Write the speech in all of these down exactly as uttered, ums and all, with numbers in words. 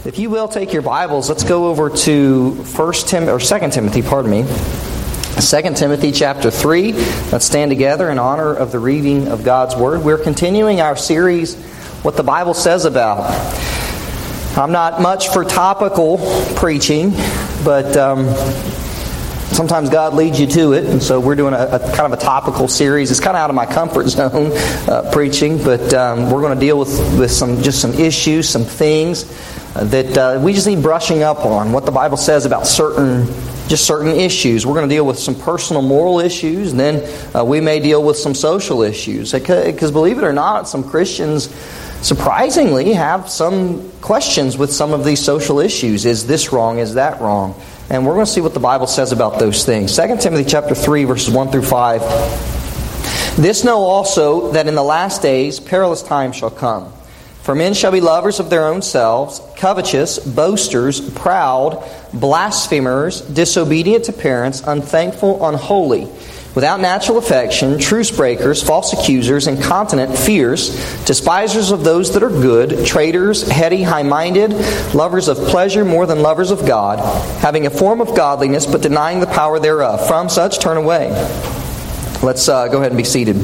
If you will take your Bibles, let's go over to First Tim or Second Timothy, pardon me. Second Timothy chapter three. Let's stand together in honor of the reading of God's Word. We're continuing our series, What the Bible Says About. I'm not much for topical preaching, but um, sometimes God leads you to it, and so we're doing a, a kind of a topical series. It's kind of out of my comfort zone, uh, preaching, but um, we're going to deal with, with some just some issues, some things that uh, we just need brushing up on. What the Bible says about certain, just certain issues. We're going to deal with some personal moral issues, and then uh, we may deal with some social issues. Because believe it or not, some Christians surprisingly have some questions with some of these social issues. Is this wrong? Is that wrong? And we're going to see what the Bible says about those things. Second Timothy chapter three, verses one through five. This know also, that in the last days perilous times shall come. For men shall be lovers of their own selves, covetous, boasters, proud, blasphemers, disobedient to parents, unthankful, unholy, without natural affection, truce breakers, false accusers, incontinent, fierce, despisers of those that are good, traitors, heady, high-minded, lovers of pleasure more than lovers of God, having a form of godliness, but denying the power thereof. From such turn away. Let's uh, go ahead and be seated.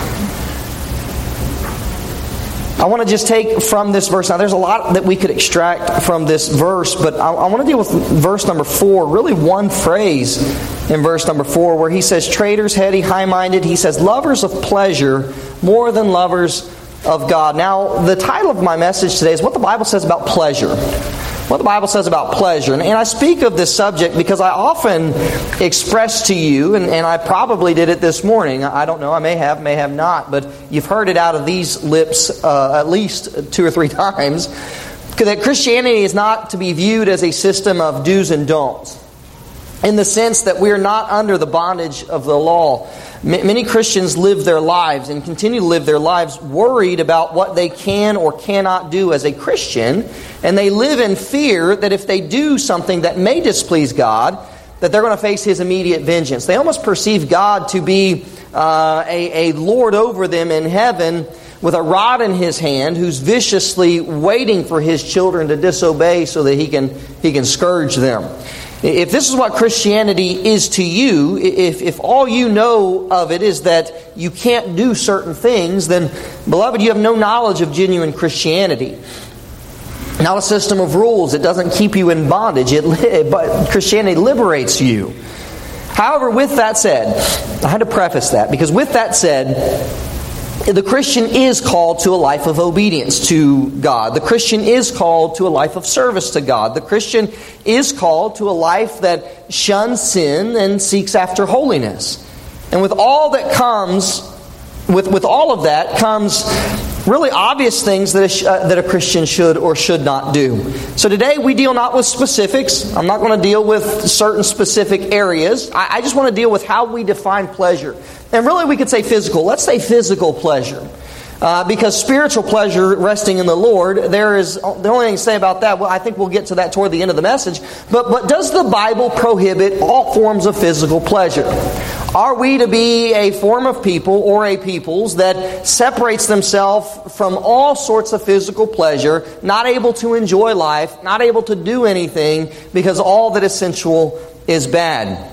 I want to just take from this verse. Now, there's a lot that we could extract from this verse, but I, I want to deal with verse number four. Really one phrase in verse number four where he says, traitors, heady, high-minded. He says, lovers of pleasure more than lovers of God. Now, the title of my message today is What the Bible Says About Pleasure. What the Bible says about pleasure. And, and I speak of this subject because I often express to you, and, and I probably did it this morning. I don't know, I may have, may have not, but you've heard it out of these lips uh, at least two or three times, that Christianity is not to be viewed as a system of do's and don'ts, in the sense that we are not under the bondage of the law. Many Christians live their lives and continue to live their lives worried about what they can or cannot do as a Christian, and they live in fear that if they do something that may displease God, that they're going to face His immediate vengeance. They almost perceive God to be uh, a, a Lord over them in heaven with a rod in His hand, who's viciously waiting for His children to disobey so that He can He can scourge them. If this is what Christianity is to you, if, if all you know of it is that you can't do certain things, then, beloved, you have no knowledge of genuine Christianity. Not a system of rules. It doesn't keep you in bondage. It, but Christianity liberates you. However, with that said, I had to preface that, because with that said, the Christian is called to a life of obedience to God. The Christian is called to a life of service to God. The Christian is called to a life that shuns sin and seeks after holiness. And with all that comes, with, with all of that comes really obvious things that a, uh, that a Christian should or should not do. So today we deal not with specifics. I'm not going to deal with certain specific areas. I, I just want to deal with how we define pleasure. And really we could say physical. Let's say physical pleasure. Uh, because spiritual pleasure resting in the Lord, there is the only thing to say about that, well, I think we'll get to that toward the end of the message. But, but does the Bible prohibit all forms of physical pleasure? Are we to be a form of people or a peoples that separates themselves from all sorts of physical pleasure, not able to enjoy life, not able to do anything because all that is sensual is bad?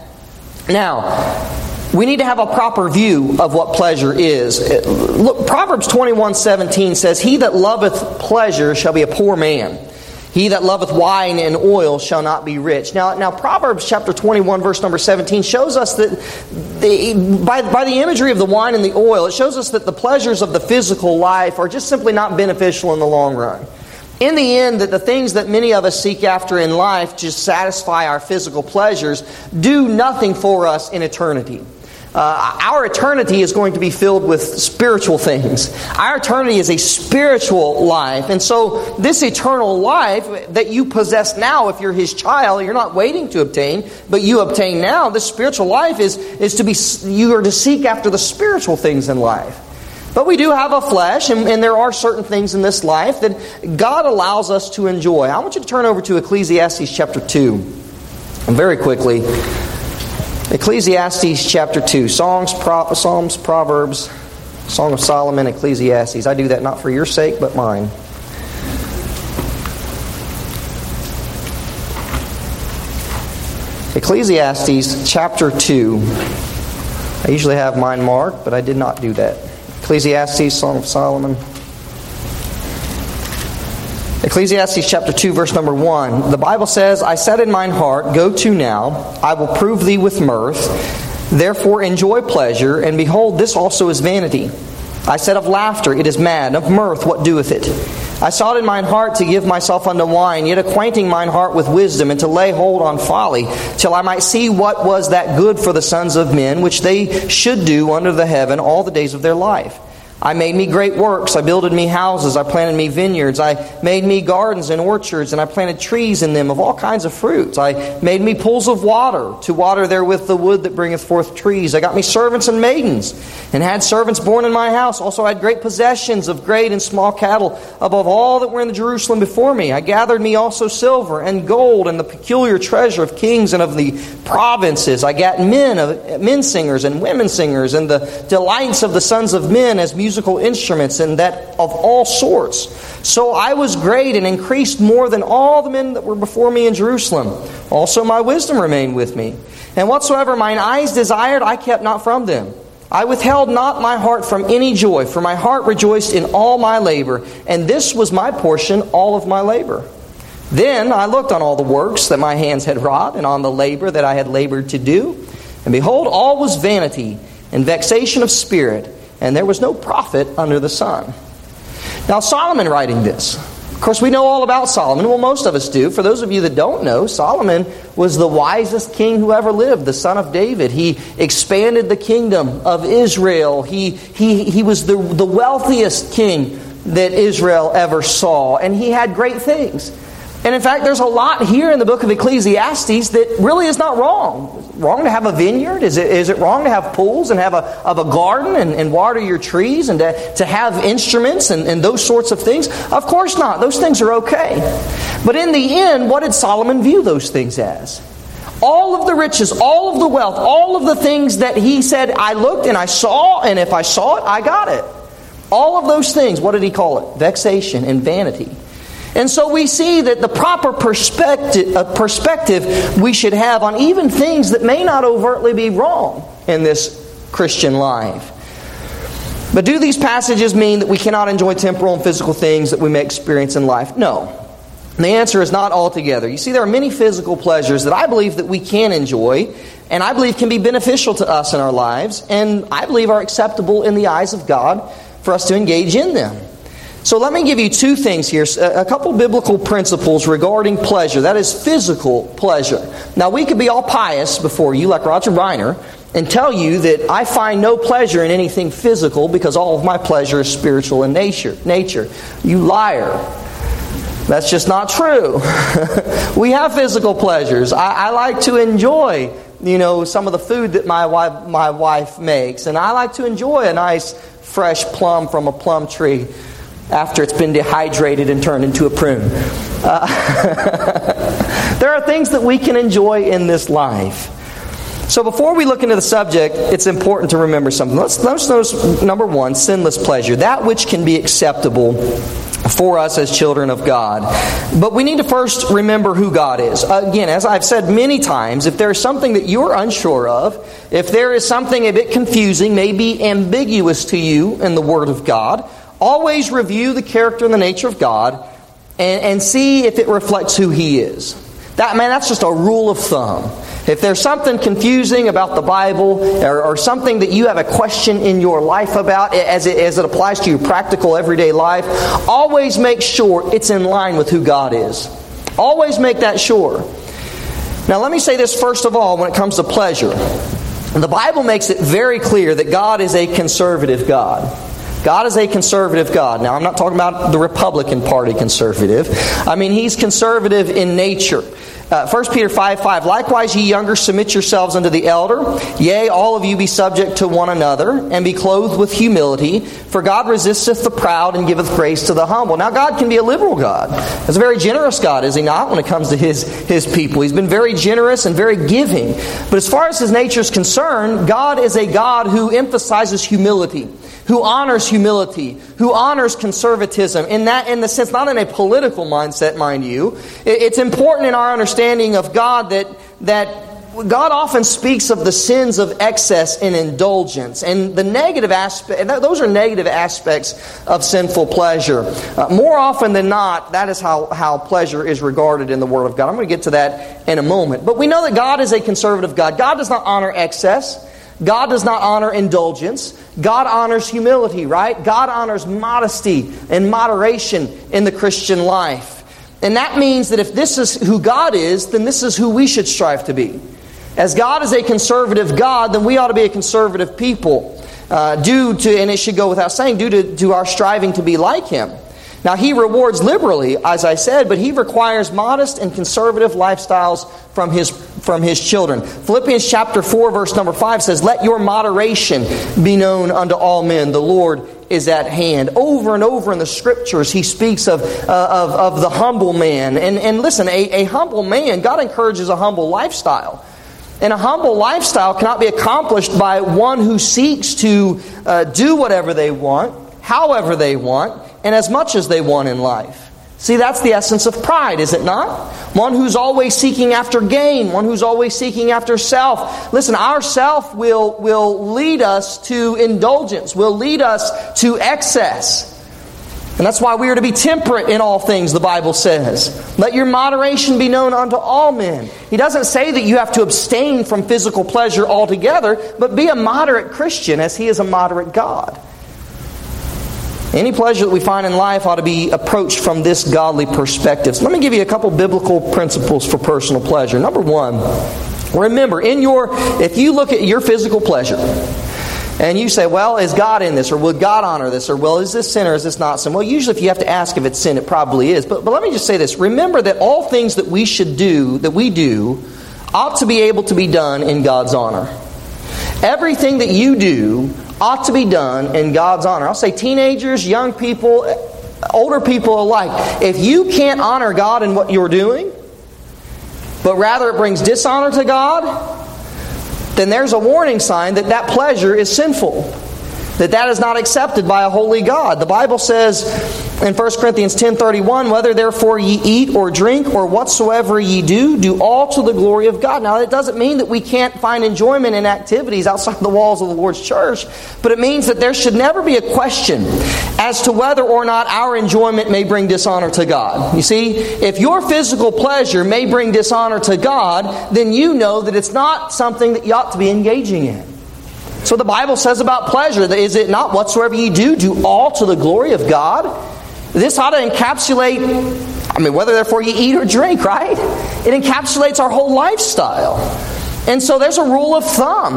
Now, we need to have a proper view of what pleasure is. Look, Proverbs twenty-one seventeen says, he that loveth pleasure shall be a poor man. He that loveth wine and oil shall not be rich. Now, now Proverbs chapter twenty-one, verse number seventeen shows us that the, by, by the imagery of the wine and the oil, it shows us that the pleasures of the physical life are just simply not beneficial in the long run. In the end, that the things that many of us seek after in life to satisfy our physical pleasures do nothing for us in eternity. Uh, our eternity is going to be filled with spiritual things. Our eternity is a spiritual life. And so this eternal life that you possess now, if you're His child, you're not waiting to obtain, but you obtain now. This spiritual life is, is to be, you are to seek after the spiritual things in life. But we do have a flesh, and, and there are certain things in this life that God allows us to enjoy. I want you to turn over to Ecclesiastes chapter two. And very quickly, Ecclesiastes chapter two. Songs, Pro, Psalms, Proverbs, Song of Solomon, Ecclesiastes. I do that not for your sake, but mine. Ecclesiastes chapter two. I usually have mine marked, but I did not do that. Ecclesiastes, Song of Solomon. Ecclesiastes chapter two, verse number one. The Bible says, I said in mine heart, go to now, I will prove thee with mirth. Therefore enjoy pleasure, and behold, this also is vanity. I said of laughter, it is mad, of mirth, what doeth it? I sought in mine heart to give myself unto wine, yet acquainting mine heart with wisdom, and to lay hold on folly, till I might see what was that good for the sons of men, which they should do under the heaven all the days of their life. I made me great works, I builded me houses, I planted me vineyards, I made me gardens and orchards, and I planted trees in them of all kinds of fruits. I made me pools of water, to water therewith the wood that bringeth forth trees. I got me servants and maidens, and had servants born in my house. Also I had great possessions of great and small cattle, above all that were in the Jerusalem before me. I gathered me also silver and gold, and the peculiar treasure of kings and of the provinces. I got men, of, men singers and women singers, and the delights of the sons of men as musical instruments, and that of all sorts. So I was great and increased more than all the men that were before me in Jerusalem. Also my wisdom remained with me. And whatsoever mine eyes desired, I kept not from them. I withheld not my heart from any joy, for my heart rejoiced in all my labor, and this was my portion, all of my labor. Then I looked on all the works that my hands had wrought, and on the labor that I had labored to do. And behold, all was vanity and vexation of spirit, and there was no profit under the sun. Now Solomon writing this. Of course, we know all about Solomon. Well, most of us do. For those of you that don't know, Solomon was the wisest king who ever lived, the son of David. He expanded the kingdom of Israel. He, he, he was the, the wealthiest king that Israel ever saw. And he had great things. And in fact, there's a lot here in the book of Ecclesiastes that really is not wrong. Is it wrong to have a vineyard? Is it, is it wrong to have pools and have a, of a garden and, and water your trees and to, to have instruments and, and those sorts of things? Of course not. Those things are okay. But in the end, what did Solomon view those things as? All of the riches, all of the wealth, all of the things that he said, I looked and I saw, and if I saw it, I got it. All of those things, what did he call it? Vexation and vanity. And so we see that the proper perspective, uh, perspective we should have on even things that may not overtly be wrong in this Christian life. But do these passages mean that we cannot enjoy temporal and physical things that we may experience in life? No. And the answer is not altogether. You see, there are many physical pleasures that I believe that we can enjoy, and I believe can be beneficial to us in our lives, and I believe are acceptable in the eyes of God for us to engage in them. So let me give you two things here, a couple biblical principles regarding pleasure. That is physical pleasure. Now we could be all pious before you, like Roger Reiner, and tell you that I find no pleasure in anything physical because all of my pleasure is spiritual in nature. Nature. You liar. That's just not true. We have physical pleasures. I, I like to enjoy, you know, some of the food that my wife, my wife makes, and I like to enjoy a nice fresh plum from a plum tree after it's been dehydrated and turned into a prune. Uh, there are things that we can enjoy in this life. So before we look into the subject, it's important to remember something. Let's, let's notice, number one, sinless pleasure. That which can be acceptable for us as children of God. But we need to first remember who God is. Again, as I've said many times, if there is something that you're unsure of, if there is something a bit confusing, maybe ambiguous to you in the Word of God, always review the character and the nature of God and, and see if it reflects who He is. That, man, that's just a rule of thumb. If there's something confusing about the Bible or, or something that you have a question in your life about as it, as it applies to your practical everyday life, always make sure it's in line with who God is. Always make that sure. Now let me say this first of all when it comes to pleasure. The Bible makes it very clear that God is a conservative God. God is a conservative God. Now, I'm not talking about the Republican Party conservative. I mean, He's conservative in nature. Uh, First Peter five five, likewise ye younger, submit yourselves unto the elder. Yea, all of you be subject to one another, and be clothed with humility. For God resisteth the proud, and giveth grace to the humble. Now, God can be a liberal God. He's a very generous God, is He not, when it comes to His, His people? He's been very generous and very giving. But as far as His nature is concerned, God is a God who emphasizes humility, who honors humility, who honors conservatism. In that, in the sense, not in a political mindset, mind you. It's important in our understanding of God that that God often speaks of the sins of excess and indulgence, and the negative aspect, and those are negative aspects of sinful pleasure. Uh, more often than not, that is how, how pleasure is regarded in the Word of God. I'm going to get to that in a moment. But we know that God is a conservative God. God does not honor excess. God does not honor indulgence. God honors humility, right? God honors modesty and moderation in the Christian life. And that means that if this is who God is, then this is who we should strive to be. As God is a conservative God, then we ought to be a conservative people. Uh, due to, and it should go without saying, due to, to our striving to be like Him. Now, He rewards liberally, as I said, but He requires modest and conservative lifestyles from His from His children. Philippians chapter four, verse number five says, "Let your moderation be known unto all men. The Lord is at hand." Over and over in the Scriptures, He speaks of uh, of, of the humble man. And, and listen, a, a humble man, God encourages a humble lifestyle. And a humble lifestyle cannot be accomplished by one who seeks to uh, do whatever they want, however they want, and as much as they want in life. See, that's the essence of pride, is it not? One who's always seeking after gain, one who's always seeking after self. Listen, our self will, will lead us to indulgence, will lead us to excess. And that's why we are to be temperate in all things, the Bible says. Let your moderation be known unto all men. He doesn't say that you have to abstain from physical pleasure altogether, but be a moderate Christian as He is a moderate God. Any pleasure that we find in life ought to be approached from this godly perspective. So let me give you a couple biblical principles for personal pleasure. Number one, remember, in your if you look at your physical pleasure, and you say, well, is God in this? Or would God honor this? Or, well, is this sin or is this not sin? Well, usually if you have to ask if it's sin, it probably is. But, but let me just say this. Remember that all things that we should do, that we do, ought to be able to be done in God's honor. Everything that you do ought to be done in God's honor. I'll say teenagers, young people, older people alike. If you can't honor God in what you're doing, but rather it brings dishonor to God, then there's a warning sign that that pleasure is sinful. That that is not accepted by a holy God. The Bible says in First Corinthians ten thirty-one, "Whether therefore ye eat or drink or whatsoever ye do, do all to the glory of God." Now, that doesn't mean that we can't find enjoyment in activities outside the walls of the Lord's church, but it means that there should never be a question as to whether or not our enjoyment may bring dishonor to God. You see, if your physical pleasure may bring dishonor to God, then you know that it's not something that you ought to be engaging in. So the Bible says about pleasure, is it not whatsoever ye do, do all to the glory of God? This ought to encapsulate, I mean, whether therefore you eat or drink, right? It encapsulates our whole lifestyle. And so there's a rule of thumb.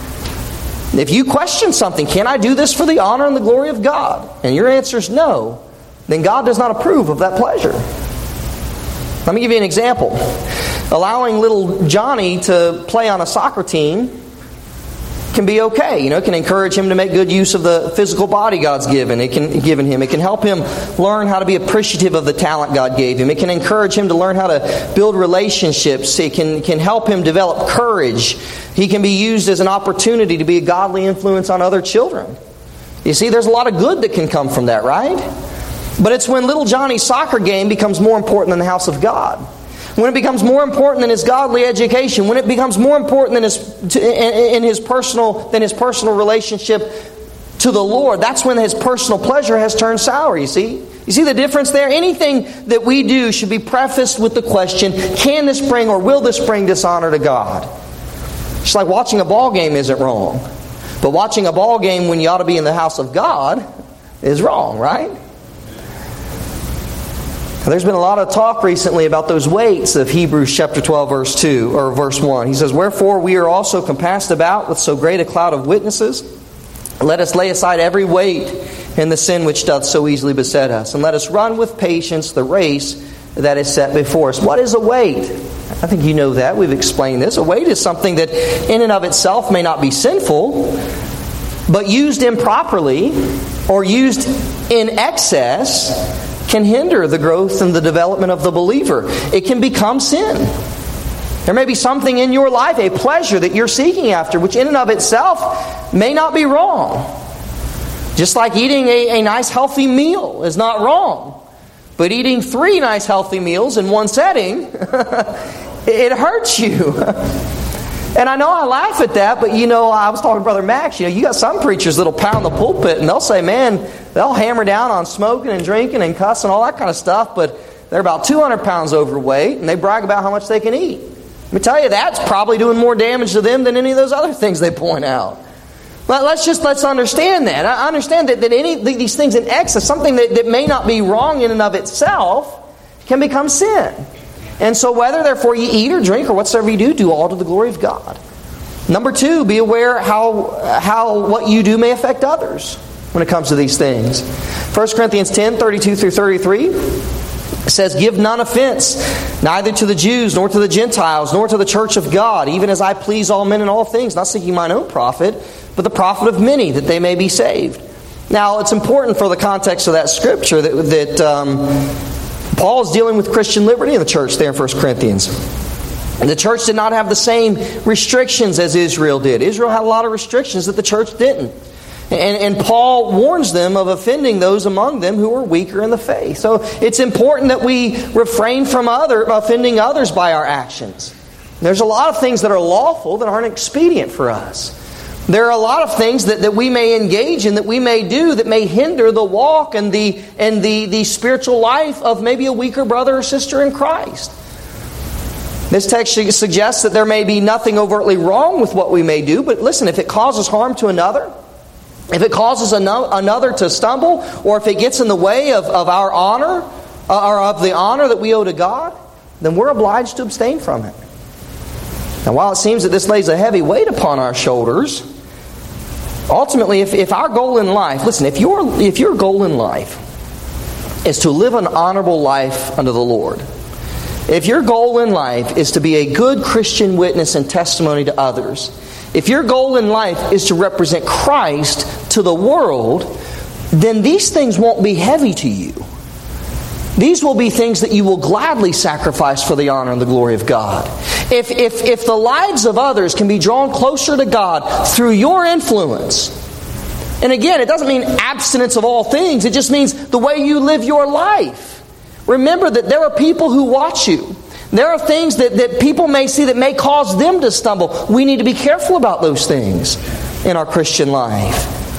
If you question something, can I do this for the honor and the glory of God? And your answer is no, then God does not approve of that pleasure. Let me give you an example. Allowing little Johnny to play on a soccer team can be okay. You know, it can encourage him to make good use of the physical body God's given. It can given him. It can help him learn how to be appreciative of the talent God gave him. It can encourage him to learn how to build relationships. It can, can help him develop courage. He can be used as an opportunity to be a godly influence on other children. You see, there's a lot of good that can come from that, right? But it's when little Johnny's soccer game becomes more important than the house of God. When it becomes more important than his godly education, when it becomes more important than his to, in, in his personal than his personal relationship to the Lord, that's when his personal pleasure has turned sour. You see, you see the difference there. Anything that we do should be prefaced with the question: can this bring or will this bring dishonor to God? Just like watching a ball game isn't wrong, but watching a ball game when you ought to be in the house of God is wrong, right? There's been a lot of talk recently about those weights of Hebrews chapter twelve, verse two, or verse one. He says, "Wherefore we are also compassed about with so great a cloud of witnesses. Let us lay aside every weight and the sin which doth so easily beset us, and let us run with patience the race that is set before us." What is a weight? I think you know that. We've explained this. A weight is something that in and of itself may not be sinful, but used improperly or used in excess can hinder the growth and the development of the believer. It can become sin. There may be something in your life, a pleasure that you're seeking after, which in and of itself may not be wrong. Just like eating a, a nice healthy meal is not wrong. But eating three nice healthy meals in one setting, it hurts you. And I know I laugh at that, but you know, I was talking to Brother Max, you know, you got some preachers that'll pound the pulpit and they'll say, man, they'll hammer down on smoking and drinking and cussing, all that kind of stuff, but they're about two hundred pounds overweight and they brag about how much they can eat. Let me tell you, that's probably doing more damage to them than any of those other things they point out. But let's just let's understand that. I understand that, that any these things in excess, something that, that may not be wrong in and of itself, can become sin. And so whether therefore you eat or drink or whatsoever you do, do all to the glory of God. Number two, be aware how how what you do may affect others when it comes to these things. First Corinthians ten, thirty-two through thirty-three says, give none offense, neither to the Jews, nor to the Gentiles, nor to the church of God, even as I please all men in all things, not seeking mine own profit, but the profit of many, that they may be saved. Now, it's important for the context of that scripture that, that um, Paul is dealing with Christian liberty in the church there in First Corinthians. And the church did not have the same restrictions as Israel did. Israel had a lot of restrictions that the church didn't. And, and Paul warns them of offending those among them who are weaker in the faith. So it's important that we refrain from other offending others by our actions. There's a lot of things that are lawful that aren't expedient for us. There are a lot of things that, that we may engage in, that we may do, that may hinder the walk and the and the, the spiritual life of maybe a weaker brother or sister in Christ. This text suggests that there may be nothing overtly wrong with what we may do, but listen, if it causes harm to another, if it causes another to stumble, or if it gets in the way of, of our honor, or of the honor that we owe to God, then we're obliged to abstain from it. Now, while it seems that this lays a heavy weight upon our shoulders, ultimately, if, if our goal in life, listen, if your if your goal in life is to live an honorable life unto the Lord, if your goal in life is to be a good Christian witness and testimony to others, if your goal in life is to represent Christ to the world, then these things won't be heavy to you. These will be things that you will gladly sacrifice for the honor and the glory of God. If, if, if the lives of others can be drawn closer to God through your influence, and again, it doesn't mean abstinence of all things, it just means the way you live your life. Remember that there are people who watch you. There are things that, that people may see that may cause them to stumble. We need to be careful about those things in our Christian life.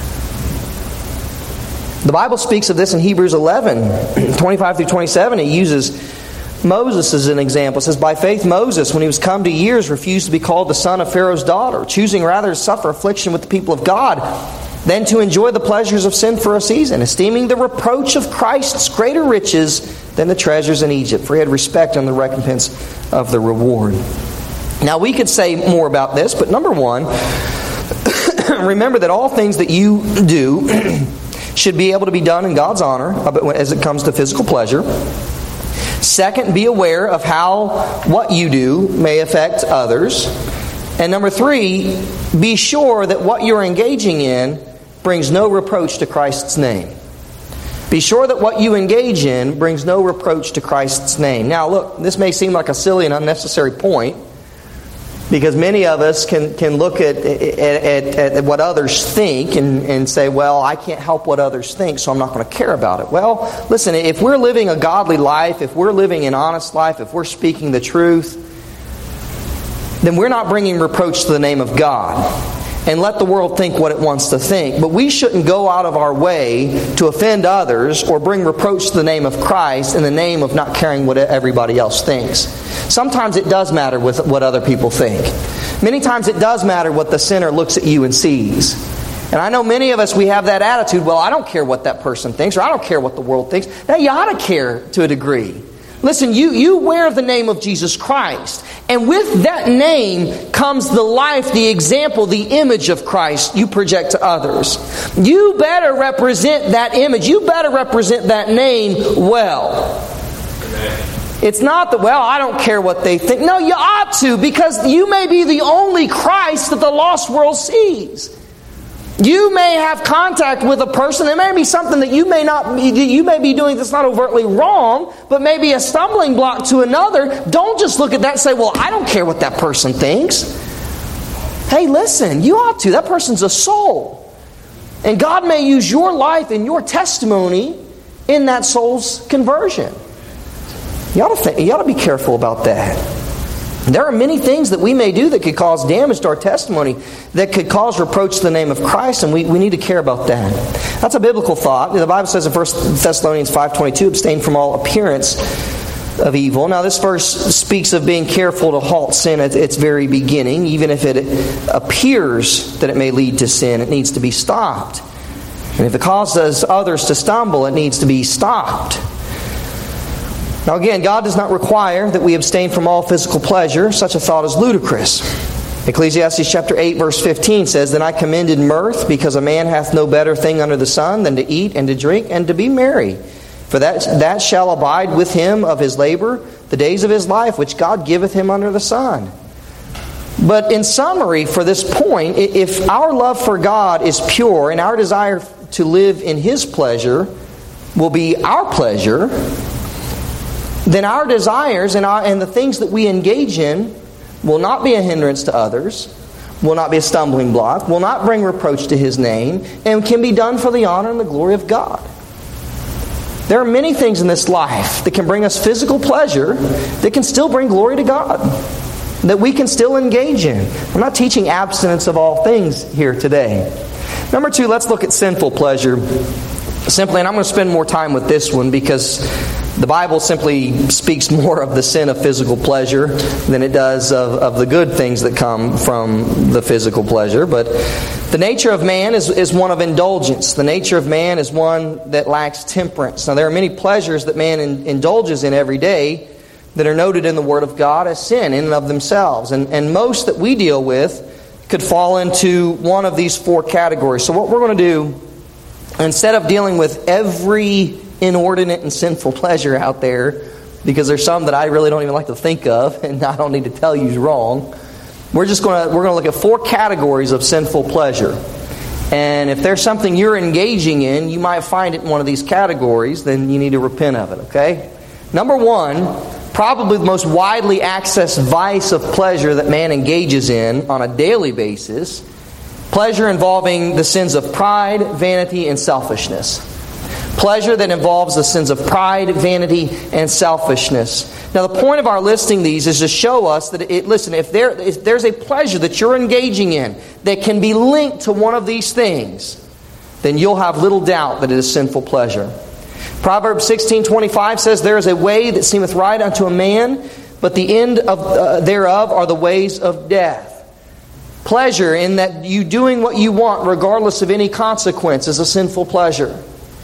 The Bible speaks of this in Hebrews eleven, twenty-five through twenty-seven. It uses Moses as an example. It says, by faith Moses, when he was come to years, refused to be called the son of Pharaoh's daughter, choosing rather to suffer affliction with the people of God than to enjoy the pleasures of sin for a season, esteeming the reproach of Christ's greater riches than the treasures in Egypt, for he had respect on the recompense of the reward. Now, we could say more about this, but number one, remember that all things that you do should be able to be done in God's honor as it comes to physical pleasure. Second, be aware of how what you do may affect others. And number three, be sure that what you're engaging in brings no reproach to Christ's name. Be sure that what you engage in brings no reproach to Christ's name. Now look, this may seem like a silly and unnecessary point, because many of us can, can look at, at, at, at what others think and, and say, well, I can't help what others think, so I'm not going to care about it. Well, listen, if we're living a godly life, if we're living an honest life, if we're speaking the truth, then we're not bringing reproach to the name of God. And let the world think what it wants to think. But we shouldn't go out of our way to offend others or bring reproach to the name of Christ in the name of not caring what everybody else thinks. Sometimes it does matter with what other people think. Many times it does matter what the sinner looks at you and sees. And I know many of us, we have that attitude, well, I don't care what that person thinks, or I don't care what the world thinks. Now, you ought to care to a degree. Listen, you, you wear the name of Jesus Christ. And with that name comes the life, the example, the image of Christ you project to others. You better represent that image. You better represent that name well. It's not that, well, I don't care what they think. No, you ought to, because you may be the only Christ that the lost world sees. You may have contact with a person. There may be something that you may not be, you may be doing that's not overtly wrong, but maybe a stumbling block to another. Don't just look at that and say, well, I don't care what that person thinks. Hey, listen, you ought to. That person's a soul. And God may use your life and your testimony in that soul's conversion. You ought to think, you ought to be careful about that. There are many things that we may do that could cause damage to our testimony, that could cause reproach to the name of Christ, and we, we need to care about that. That's a biblical thought. The Bible says in First Thessalonians five twenty-two, abstain from all appearance of evil. Now this verse speaks of being careful to halt sin at its very beginning. Even if it appears that it may lead to sin, it needs to be stopped. And if it causes others to stumble, it needs to be stopped. Now again, God does not require that we abstain from all physical pleasure. Such a thought is ludicrous. Ecclesiastes chapter eight verse fifteen says, Then I commended mirth, because a man hath no better thing under the sun than to eat and to drink and to be merry. For that, that shall abide with him of his labor the days of his life, which God giveth him under the sun. But in summary, for this point, if our love for God is pure and our desire to live in His pleasure will be our pleasure, then our desires and, our, and the things that we engage in will not be a hindrance to others, will not be a stumbling block, will not bring reproach to His name, and can be done for the honor and the glory of God. There are many things in this life that can bring us physical pleasure that can still bring glory to God, that we can still engage in. I'm not teaching abstinence of all things here today. Number two, let's look at sinful pleasure. Simply, and I'm going to spend more time with this one because the Bible simply speaks more of the sin of physical pleasure than it does of, of the good things that come from the physical pleasure. But the nature of man is, is one of indulgence. The nature of man is one that lacks temperance. Now, there are many pleasures that man in, indulges in every day that are noted in the Word of God as sin in and of themselves. And, and most that we deal with could fall into one of these four categories. So what we're going to do, instead of dealing with every inordinate and sinful pleasure out there, because there's some that I really don't even like to think of, and I don't need to tell you is wrong, we're just going to we're going to look at four categories of sinful pleasure. And if there's something you're engaging in, you might find it in one of these categories, then you need to repent of it, okay? Number one, probably the most widely accessed vice of pleasure that man engages in on a daily basis, pleasure involving the sins of pride, vanity, and selfishness. Pleasure that involves the sins of pride, vanity, and selfishness. Now, the point of our listing these is to show us that, it, listen, if, there, if there's a pleasure that you're engaging in that can be linked to one of these things, then you'll have little doubt that it is sinful pleasure. Proverbs sixteen twenty-five says, There is a way that seemeth right unto a man, but the end of uh, thereof are the ways of death. Pleasure in that you doing what you want regardless of any consequence is a sinful pleasure.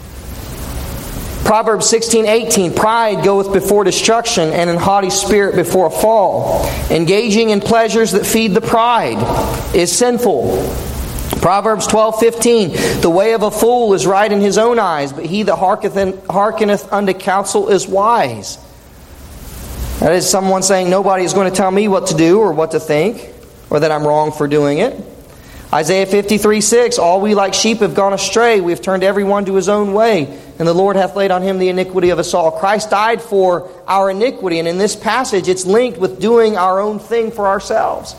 Proverbs sixteen eighteen, Pride goeth before destruction, and an haughty spirit before a fall. Engaging in pleasures that feed the pride is sinful. Proverbs twelve fifteen, The way of a fool is right in his own eyes, but he that hearkeneth unto counsel is wise. That is someone saying, nobody is going to tell me what to do or what to think, or that I'm wrong for doing it. Isaiah fifty-three six, All we like sheep have gone astray. We have turned every one to his own way, and the Lord hath laid on him the iniquity of us all. Christ died for our iniquity, and in this passage it's linked with doing our own thing for ourselves.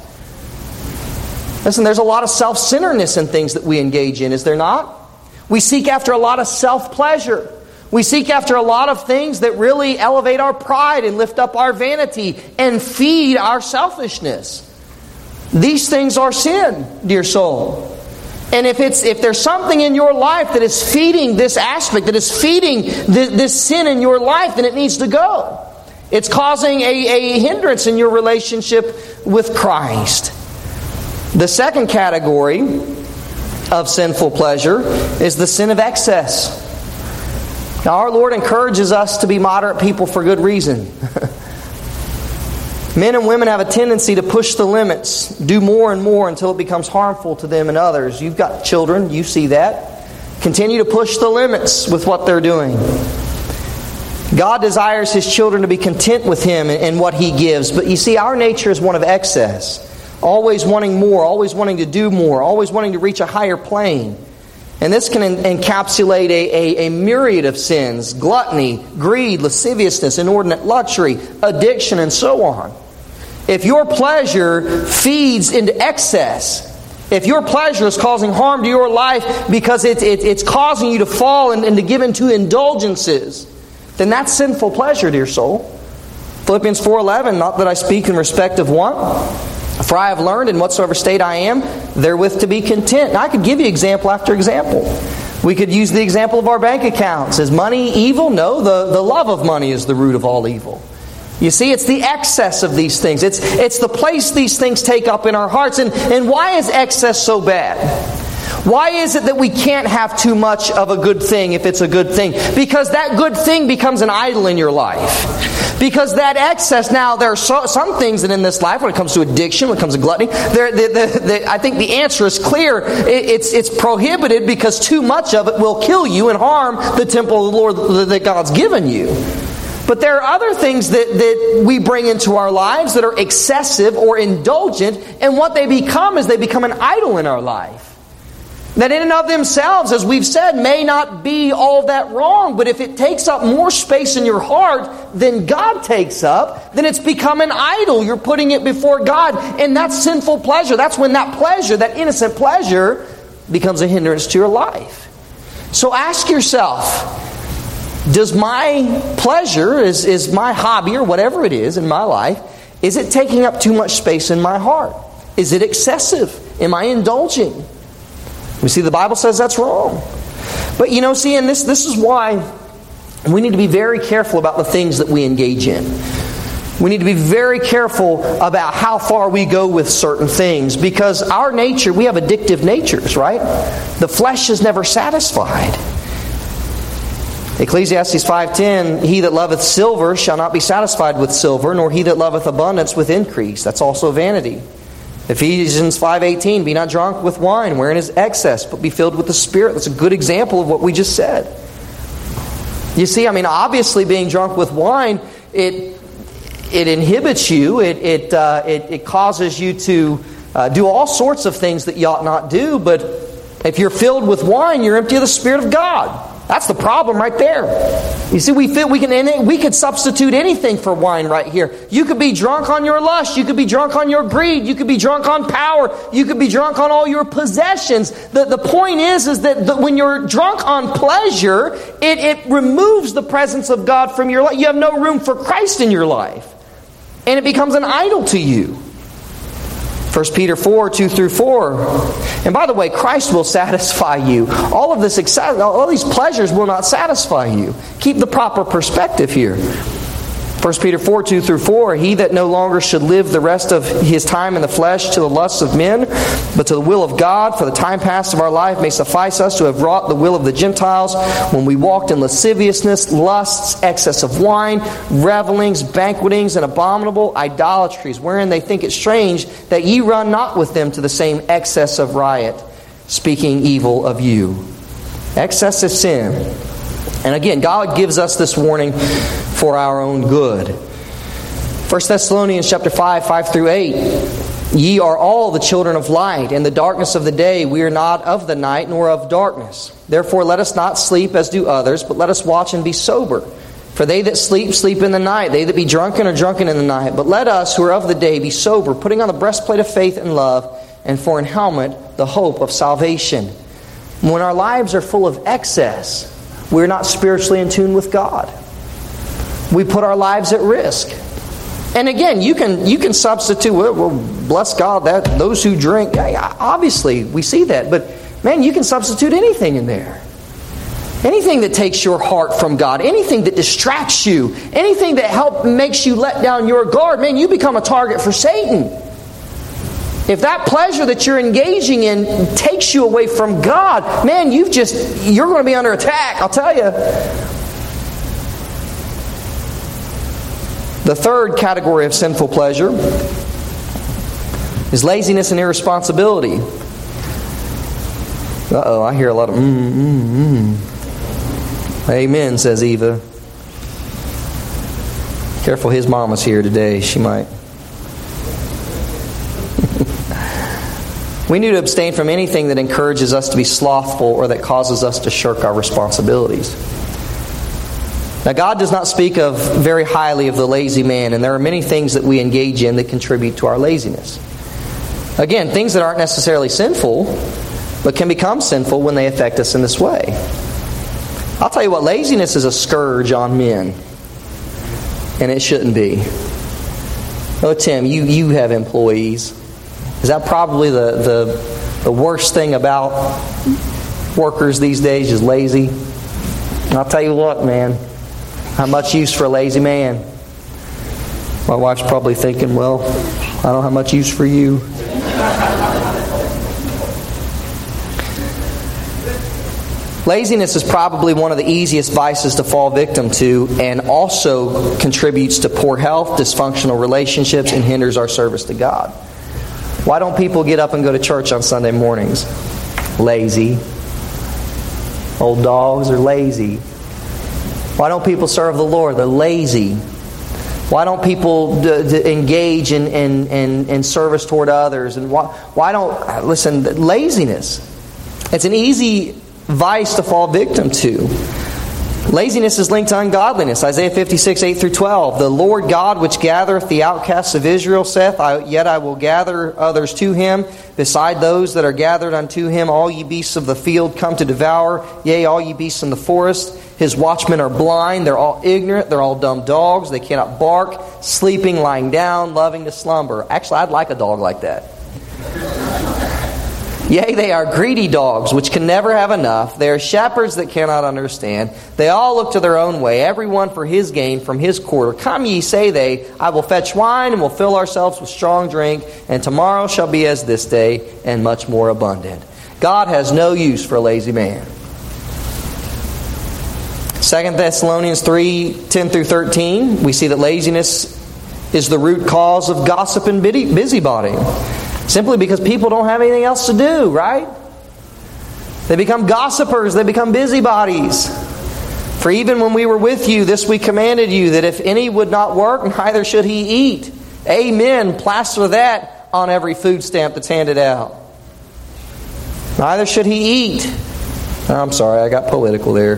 Listen, there's a lot of self-centeredness in things that we engage in, is there not? We seek after a lot of self-pleasure. We seek after a lot of things that really elevate our pride and lift up our vanity and feed our selfishness. These things are sin, dear soul. And if it's if there's something in your life that is feeding this aspect, that is feeding this, this sin in your life, then it needs to go. It's causing a, a hindrance in your relationship with Christ. The second category of sinful pleasure is the sin of excess. Now, our Lord encourages us to be moderate people for good reason. Men and women have a tendency to push the limits, do more and more until it becomes harmful to them and others. You've got children, you see that. Continue to push the limits with what they're doing. God desires His children to be content with Him and what He gives. But you see, our nature is one of excess. Always wanting more, always wanting to do more, always wanting to reach a higher plane. And this can encapsulate a, a, a myriad of sins: gluttony, greed, lasciviousness, inordinate luxury, addiction, and so on. If your pleasure feeds into excess, if your pleasure is causing harm to your life because it, it, it's causing you to fall and, and to give into indulgences, then that's sinful pleasure, dear soul. Philippians four eleven, not that I speak in respect of want, for I have learned in whatsoever state I am, therewith to be content. Now, I could give you example after example. We could use the example of our bank accounts. Is money evil? No, the, the love of money is the root of all evil. You see, it's the excess of these things. It's, it's the place these things take up in our hearts. And, and why is excess so bad? Why is it that we can't have too much of a good thing if it's a good thing? Because that good thing becomes an idol in your life. Because that excess, now there are so, some things that in this life, when it comes to addiction, when it comes to gluttony, the, the, the, I think the answer is clear. It, it's, it's prohibited because too much of it will kill you and harm the temple of the Lord that God's given you. But there are other things that, that we bring into our lives that are excessive or indulgent, and what they become is they become an idol in our life. That in and of themselves, as we've said, may not be all that wrong. But if it takes up more space in your heart than God takes up, then it's become an idol. You're putting it before God. And that's sinful pleasure. That's when that pleasure, that innocent pleasure, becomes a hindrance to your life. So ask yourself, does my pleasure, is, is my hobby or whatever it is in my life, is it taking up too much space in my heart? Is it excessive? Am I indulging? We see the Bible says that's wrong. But you know, see, and this, this is why we need to be very careful about the things that we engage in. We need to be very careful about how far we go with certain things, because our nature, we have addictive natures, right? The flesh is never satisfied. Ecclesiastes five ten, he that loveth silver shall not be satisfied with silver, nor he that loveth abundance with increase. That's also vanity. Ephesians five eighteen, be not drunk with wine, wherein is excess, but be filled with the Spirit. That's a good example of what we just said. You see, I mean, obviously being drunk with wine, it it inhibits you. It it uh, it, it causes you to uh, do all sorts of things that you ought not do. But if you're filled with wine, you're empty of the Spirit of God. That's the problem right there. You see, we feel we can we could substitute anything for wine right here. You could be drunk on your lust. You could be drunk on your greed. You could be drunk on power. You could be drunk on all your possessions. The, the point is, is that the, when you're drunk on pleasure, it, it removes the presence of God from your life. You have no room for Christ in your life. And it becomes an idol to you. First Peter four, two through four. And by the way, Christ will satisfy you. All of this, all these pleasures will not satisfy you. Keep the proper perspective here. First Peter four, two through four. He that no longer should live the rest of his time in the flesh to the lusts of men, but to the will of God, for the time past of our life may suffice us to have wrought the will of the Gentiles, when we walked in lasciviousness, lusts, excess of wine, revelings, banquetings, and abominable idolatries, wherein they think it strange that ye run not with them to the same excess of riot, speaking evil of you. Excess is sin. And again, God gives us this warning for our own good. First Thessalonians chapter five, five through eight. Ye are all the children of light. In the darkness of the day we are not of the night, nor of darkness. Therefore let us not sleep as do others, but let us watch and be sober. For they that sleep, sleep in the night. They that be drunken are drunken in the night. But let us who are of the day be sober, putting on the breastplate of faith and love, and for an helmet the hope of salvation. When our lives are full of excess, we're not spiritually in tune with God. We put our lives at risk. And again, you can you can substitute, well, well bless God, that those who drink, yeah, obviously we see that. But man, you can substitute anything in there. Anything that takes your heart from God, anything that distracts you, anything that help makes you let down your guard, man, you become a target for Satan. If that pleasure that you're engaging in takes you away from God, man, you've just you're going to be under attack, I'll tell you. The third category of sinful pleasure is laziness and irresponsibility. Uh-oh, I hear a lot of mm, mm, mm. Amen, says Eva. Careful, his mama's here today. She might. We need to abstain from anything that encourages us to be slothful or that causes us to shirk our responsibilities. Now, God does not speak of very highly of the lazy man, and there are many things that we engage in that contribute to our laziness. Again, things that aren't necessarily sinful, but can become sinful when they affect us in this way. I'll tell you what, laziness is a scourge on men. and it shouldn't be. Oh, Tim, you, you have employees. Is that probably the, the, the worst thing about workers these days, is lazy? And I'll tell you what, man, how much use for a lazy man. My wife's probably thinking, well, I don't have much use for you. Laziness is probably one of the easiest vices to fall victim to, and also contributes to poor health, dysfunctional relationships, and hinders our service to God. Why don't people get up and go to church on Sunday mornings? Lazy. Old dogs are lazy. Why don't people serve the Lord? They're lazy. Why don't people d- d- engage in, in, in, in service toward others? And why, why don't, listen, laziness. It's an easy vice to fall victim to. Laziness is linked to ungodliness. Isaiah fifty-six, eight through twelve. The Lord God which gathereth the outcasts of Israel saith, I, Yet I will gather others to him, beside those that are gathered unto him. All ye beasts of the field come to devour, yea, all ye beasts in the forest. His watchmen are blind, they're all ignorant, they're all dumb dogs, they cannot bark, sleeping, lying down, loving to slumber. Actually, I'd like a dog like that. Yea, they are greedy dogs, which can never have enough. They are shepherds that cannot understand. They all look to their own way, every one for his gain from his quarter. Come ye, say they, I will fetch wine, and will fill ourselves with strong drink, and tomorrow shall be as this day, and much more abundant. God has no use for a lazy man. Second Thessalonians three, ten through thirteen, we see that laziness is the root cause of gossip and busybody. Simply because people don't have anything else to do, right? They become gossipers, they become busybodies. For even when we were with you, this we commanded you, that if any would not work, neither should he eat. Amen. Plaster that on every food stamp that's handed out. Neither should he eat. I'm sorry, I got political there.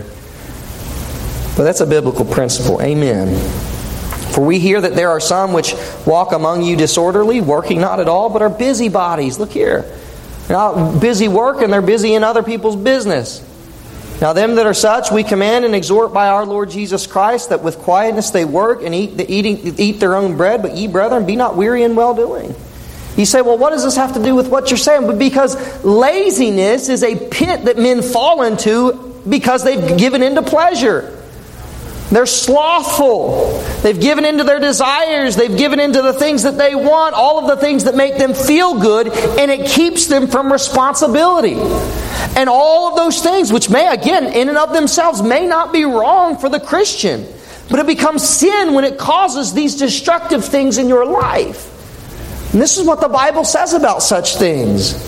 But that's a biblical principle. Amen. For we hear that there are some which walk among you disorderly, working not at all, but are busybodies. Look here. They're not busy working, they're busy in other people's business. Now them that are such, we command and exhort by our Lord Jesus Christ, that with quietness they work and eat, the eating, eat their own bread. But ye, brethren, be not weary in well-doing. You say, well, what does this have to do with what you're saying? But because laziness is a pit that men fall into because they've given into pleasure. They're slothful. They've given into their desires. They've given into the things that they want, all of the things that make them feel good, and it keeps them from responsibility. And all of those things, which may, again, in and of themselves, may not be wrong for the Christian, but it becomes sin when it causes these destructive things in your life. And this is what the Bible says about such things.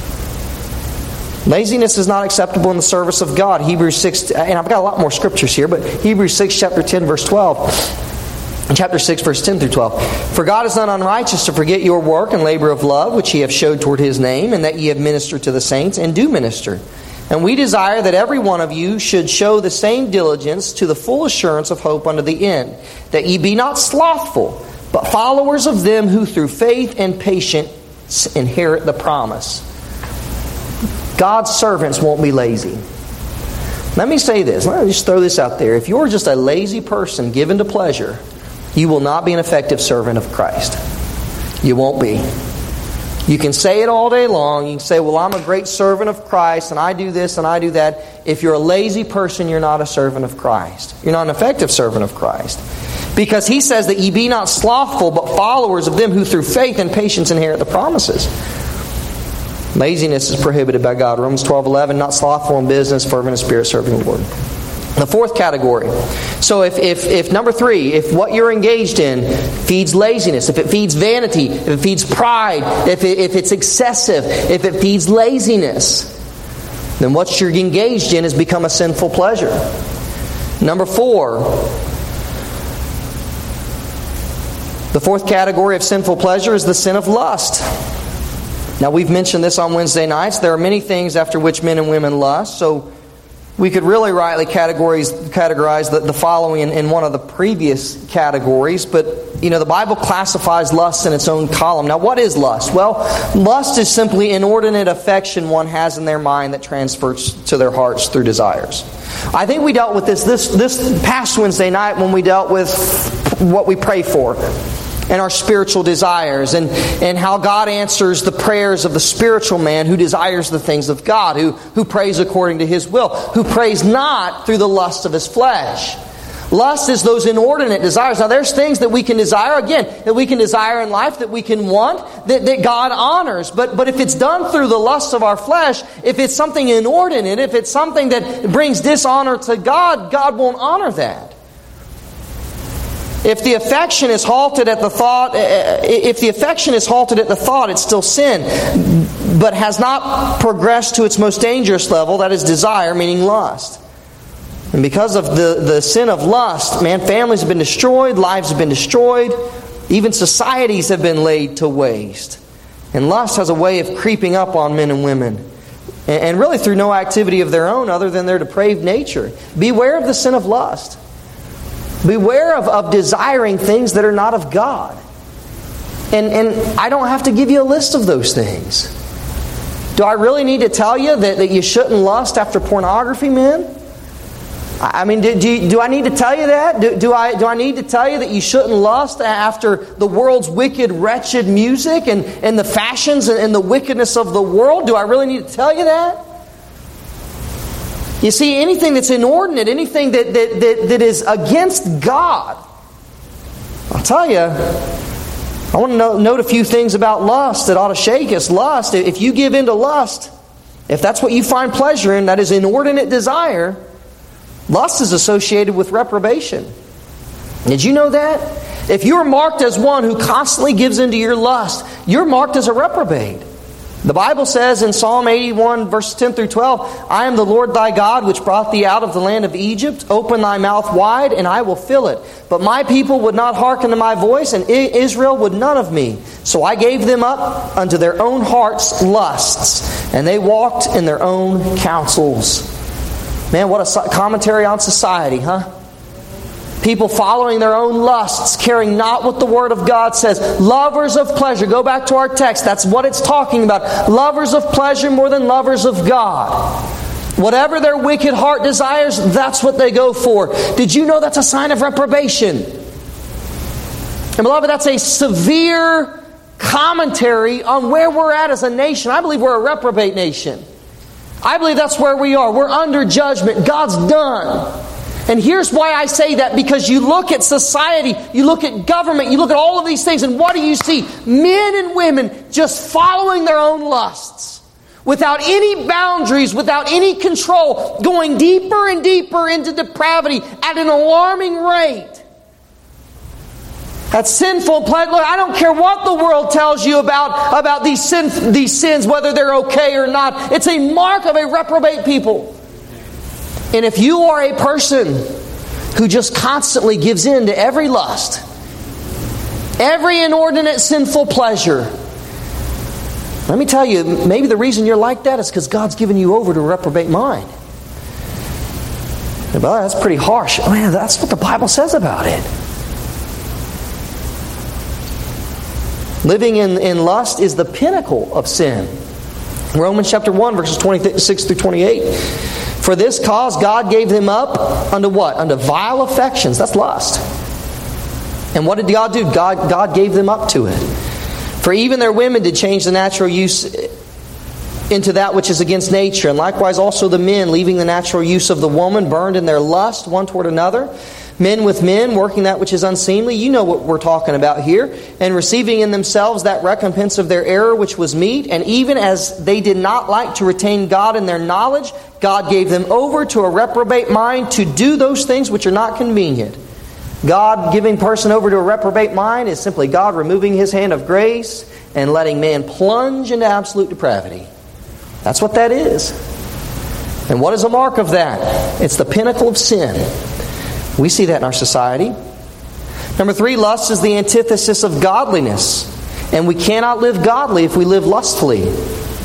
Laziness is not acceptable in the service of God. Hebrews six, and I've got a lot more scriptures here, but Hebrews six, chapter ten, verse twelve. Chapter six, verse ten through twelve. For God is not unrighteous to forget your work and labor of love, which ye have showed toward his name, and that ye have ministered to the saints, and do minister. And we desire that every one of you should show the same diligence to the full assurance of hope unto the end, that ye be not slothful, but followers of them who through faith and patience inherit the promise. God's servants won't be lazy. Let me say this. Let me just throw this out there. If you're just a lazy person given to pleasure, you will not be an effective servant of Christ. You won't be. You can say it all day long. You can say, well, I'm a great servant of Christ, and I do this and I do that. If you're a lazy person, you're not a servant of Christ. You're not an effective servant of Christ. Because he says that ye be not slothful, but followers of them who through faith and patience inherit the promises. Laziness is prohibited by God. Romans twelve eleven, not slothful in business, fervent in spirit, serving the Lord. The fourth category. So if, if, if number three, if what you're engaged in feeds laziness, if it feeds vanity, if it feeds pride, if, it, if it's excessive, if it feeds laziness, then what you're engaged in has become a sinful pleasure. Number four, the fourth category of sinful pleasure is the sin of lust. Now, we've mentioned this on Wednesday nights. There are many things after which men and women lust. So we could really rightly categorize, categorize the, the following in, in one of the previous categories, but you know, the Bible classifies lust in its own column. Now, what is lust? Well, lust is simply inordinate affection one has in their mind that transfers to their hearts through desires. I think we dealt with this this, this past Wednesday night when we dealt with what we pray for and our spiritual desires, and, and how God answers the prayers of the spiritual man who desires the things of God, who, who prays according to His will, who prays not through the lust of his flesh. Lust is those inordinate desires. Now there's things that we can desire, again, that we can desire in life, that we can want, that, that God honors. But, but if it's done through the lust of our flesh, if it's something inordinate, if it's something that brings dishonor to God, God won't honor that. If the affection is halted at the thought, if the affection is halted at the thought, it's still sin, but has not progressed to its most dangerous level, that is desire, meaning lust. And because of the, the sin of lust, man, families have been destroyed, lives have been destroyed, even societies have been laid to waste. And lust has a way of creeping up on men and women, and really through no activity of their own other than their depraved nature. Beware of the sin of lust. Beware of, of desiring things that are not of God. And, and I don't have to give you a list of those things. Do I really need to tell you that, that you shouldn't lust after pornography, men? I mean, do, do, do I need to tell you that? Do, do, I, do I need to tell you that you shouldn't lust after the world's wicked, wretched music and, and the fashions and, and the wickedness of the world? Do I really need to tell you that? You see, anything that's inordinate, anything that, that, that, that is against God, I'll tell you, I want to know, note a few things about lust that ought to shake us. Lust, if you give in to lust, if that's what you find pleasure in, that is inordinate desire, lust is associated with reprobation. Did you know that? If you're marked as one who constantly gives into your lust, you're marked as a reprobate. The Bible says in Psalm eighty-one, verses ten through twelve, I am the Lord thy God, which brought thee out of the land of Egypt. Open thy mouth wide, and I will fill it. But my people would not hearken to my voice, and Israel would none of me. So I gave them up unto their own hearts' lusts, and they walked in their own counsels. Man, what a commentary on society, huh? People following their own lusts, caring not what the Word of God says. Lovers of pleasure. Go back to our text. That's what it's talking about. Lovers of pleasure more than lovers of God. Whatever their wicked heart desires, that's what they go for. Did you know that's a sign of reprobation? And beloved, that's a severe commentary on where we're at as a nation. I believe we're a reprobate nation. I believe that's where we are. We're under judgment. God's done. And here's why I say that, because you look at society, you look at government, you look at all of these things, and what do you see? Men and women just following their own lusts, without any boundaries, without any control, going deeper and deeper into depravity at an alarming rate. That's sinful pleasure. Look, I don't care what the world tells you about, about these, sin, these sins, whether they're okay or not. It's a mark of a reprobate people. And if you are a person who just constantly gives in to every lust, every inordinate sinful pleasure, let me tell you, maybe the reason you're like that is because God's given you over to a reprobate mind. Well, that's pretty harsh. Man, that's what the Bible says about it. Living in, in lust is the pinnacle of sin. Romans chapter one, verses twenty-six through twenty-eight. For this cause God gave them up unto what? Unto vile affections. That's lust. And what did God do? God, God gave them up to it. For even their women did change the natural use into that which is against nature. And likewise also the men, leaving the natural use of the woman, burned in their lust one toward another. Men with men, working that which is unseemly. You know what we're talking about here. And receiving in themselves that recompense of their error which was meet. And even as they did not like to retain God in their knowledge, God gave them over to a reprobate mind to do those things which are not convenient. God giving person over to a reprobate mind is simply God removing His hand of grace and letting man plunge into absolute depravity. That's what that is. And what is a mark of that? It's the pinnacle of sin. We see that in our society. Number three, lust is the antithesis of godliness. And we cannot live godly if we live lustfully.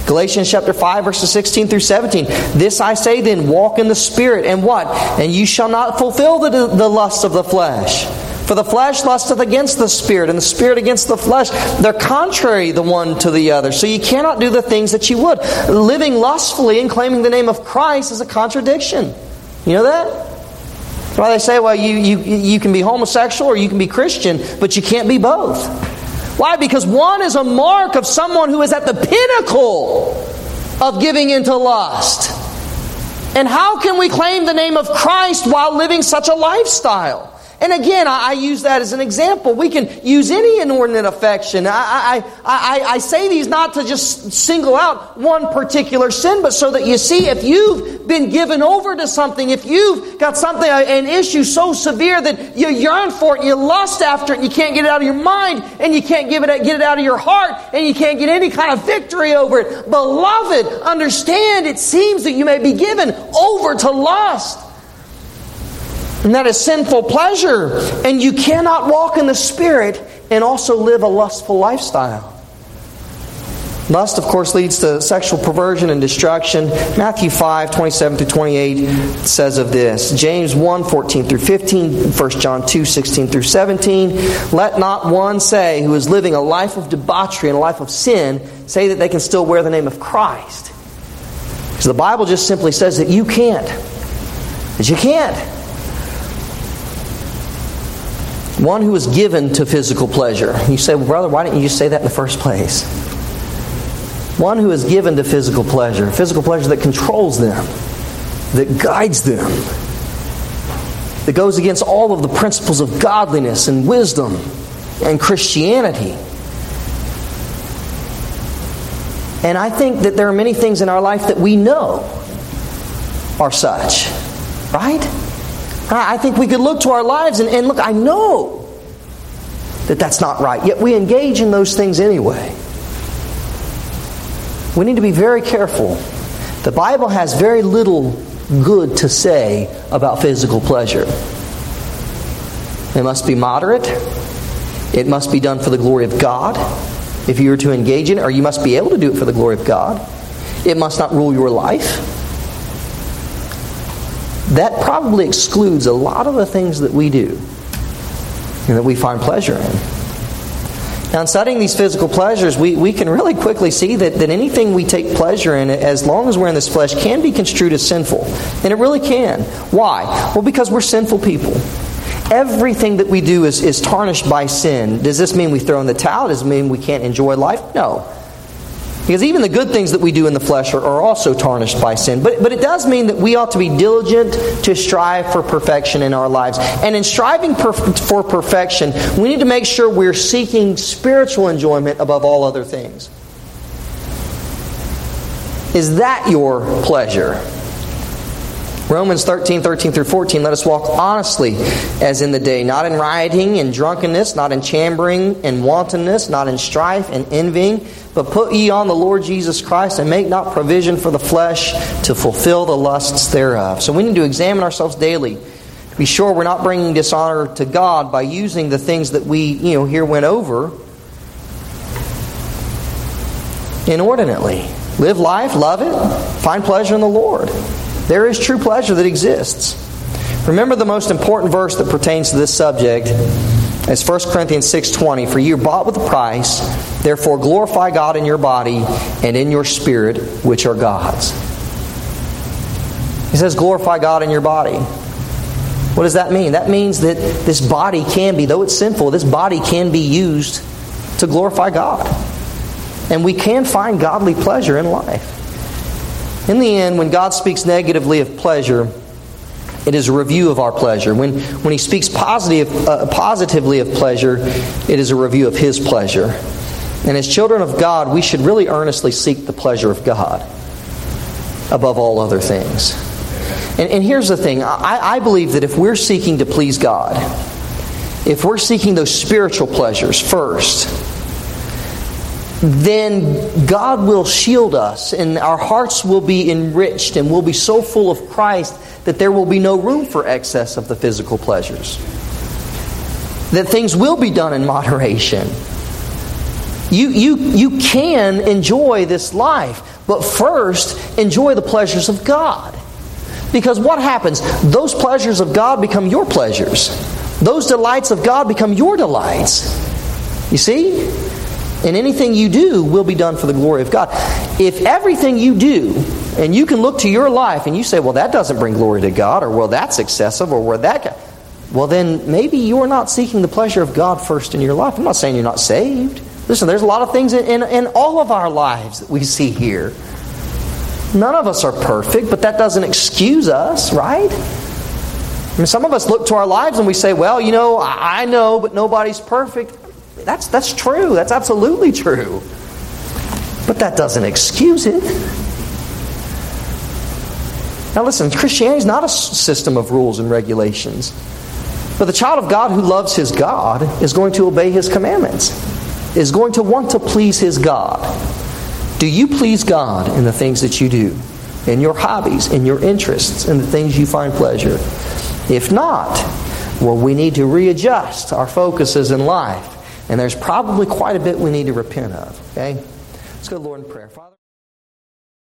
Galatians chapter five, verses sixteen through seventeen. This I say then, walk in the Spirit, and what? And you shall not fulfill the, the lusts of the flesh. For the flesh lusteth against the Spirit, and the Spirit against the flesh. They're contrary the one to the other. So you cannot do the things that you would. Living lustfully and claiming the name of Christ is a contradiction. You know that? That's why they say, well, you, you, you can be homosexual or you can be Christian, but you can't be both. Why? Because one is a mark of someone who is at the pinnacle of giving into lust. And how can we claim the name of Christ while living such a lifestyle? And again, I, I use that as an example. We can use any inordinate affection. I, I, I, I say these not to just single out one particular sin, but so that you see, if you've been given over to something, if you've got something, an issue so severe that you yearn for it, you lust after it, and you can't get it out of your mind, and you can't give it, get it out of your heart, and you can't get any kind of victory over it. Beloved, understand, it seems that you may be given over to lust. And that is sinful pleasure. And you cannot walk in the Spirit and also live a lustful lifestyle. Lust, of course, leads to sexual perversion and destruction. Matthew five, twenty-seven through twenty-eight says of this. James one, fourteen through fifteen. First John two, sixteen through seventeen. Let not one say who is living a life of debauchery and a life of sin, say that they can still wear the name of Christ. Because the Bible just simply says that you can't. That you can't. One who is given to physical pleasure. You say, well, brother, why didn't you just say that in the first place? One who is given to physical pleasure. Physical pleasure that controls them. That guides them. That goes against all of the principles of godliness and wisdom and Christianity. And I think that there are many things in our life that we know are such. Right? I think we could look to our lives and, and look, I know that that's not right. Yet we engage in those things anyway. We need to be very careful. The Bible has very little good to say about physical pleasure. It must be moderate. It must be done for the glory of God. If you are to engage in it, or you must be able to do it for the glory of God. It must not rule your life. That probably excludes a lot of the things that we do and that we find pleasure in. Now, in studying these physical pleasures, we, we can really quickly see that, that anything we take pleasure in, as long as we're in this flesh, can be construed as sinful. And it really can. Why? Well, because we're sinful people. Everything that we do is, is tarnished by sin. Does this mean we throw in the towel? Does it mean we can't enjoy life? No. Because even the good things that we do in the flesh are, are also tarnished by sin. But, but it does mean that we ought to be diligent to strive for perfection in our lives. And in striving per, for perfection, we need to make sure we're seeking spiritual enjoyment above all other things. Is that your pleasure? Romans thirteen, thirteen through fourteen, let us walk honestly as in the day, not in rioting and drunkenness, not in chambering and wantonness, not in strife and envying, but put ye on the Lord Jesus Christ, and make not provision for the flesh to fulfill the lusts thereof. So we need to examine ourselves daily, to be sure we're not bringing dishonor to God by using the things that we, you know, here went over inordinately. Live life, love it, find pleasure in the Lord. There is true pleasure that exists. Remember the most important verse that pertains to this subject is First Corinthians six twenty. For you are bought with a price, therefore glorify God in your body and in your spirit, which are God's. He says glorify God in your body. What does that mean? That means that this body can be, though it's sinful, this body can be used to glorify God. And we can find godly pleasure in life. In the end, when God speaks negatively of pleasure, it is a review of our pleasure. When, when He speaks positive, uh, positively of pleasure, it is a review of His pleasure. And as children of God, we should really earnestly seek the pleasure of God above all other things. And, and here's the thing. I, I believe that if we're seeking to please God, if we're seeking those spiritual pleasures first, then God will shield us and our hearts will be enriched and we'll be so full of Christ that there will be no room for excess of the physical pleasures. That things will be done in moderation. You, you, you can enjoy this life, But first, enjoy the pleasures of God. Because what happens? Those pleasures of God become your pleasures. Those delights of God become your delights. You see? And anything you do will be done for the glory of God. If everything you do, and you can look to your life and you say, well, that doesn't bring glory to God, or well, that's excessive, or well, that... Well, then maybe you're not seeking the pleasure of God first in your life. I'm not saying you're not saved. Listen, there's a lot of things in, in, in all of our lives that we see here. None of us are perfect, but that doesn't excuse us, right? I mean, some of us look to our lives and we say, well, you know, I, I know, but nobody's perfect. That's, that's true. That's absolutely true. But that doesn't excuse it. Now listen, Christianity is not a system of rules and regulations. But the child of God who loves his God is going to obey His commandments, is going to want to please his God. Do you please God in the things that you do, in your hobbies, in your interests, in the things you find pleasure? If not, well, we need to readjust our focuses in life. And there's probably quite a bit we need to repent of. Okay? Let's go to the Lord in prayer. Father,